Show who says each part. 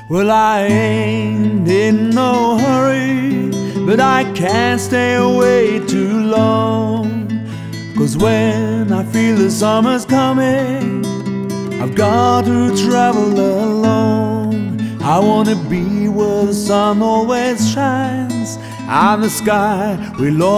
Speaker 1: Well, I ain't in no hurry, but I can't stay away too long. 'Cause when I feel the summer's coming, I've got to travel alone. I wanna be where the sun always shines, and the sky will